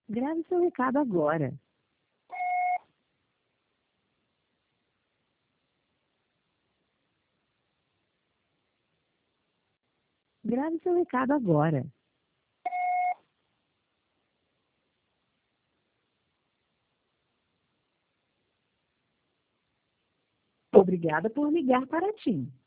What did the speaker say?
Grave seu recado agora. Grave seu recado agora. Obrigada por ligar para a TIM.